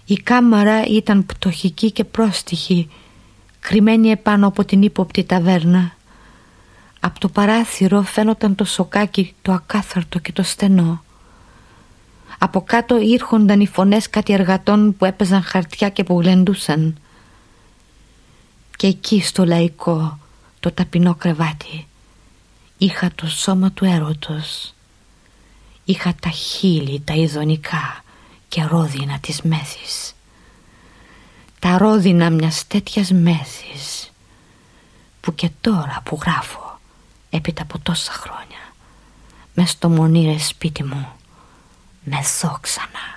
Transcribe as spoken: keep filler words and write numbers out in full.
Η κάμαρα ήταν πτωχική και πρόστιχη, κρυμμένη επάνω από την ύποπτη ταβέρνα. Από το παράθυρο φαίνονταν το σοκάκι, το ακάθαρτο και το στενό. Από κάτω ήρχονταν οι φωνές κάτι εργατών που έπαιζαν χαρτιά και που γλεντούσαν. Και εκεί στο λαϊκό, το ταπεινό κρεβάτι, είχα το σώμα του έρωτος. Είχα τα χείλη τα ειδονικά και ρόδινα της μέθης. Τα ρόδινα μιας τέτοιας μέθης που και τώρα που γράφω, έπειτα από τόσα χρόνια, μες στο μονήρε σπίτι μου, με δόξανα.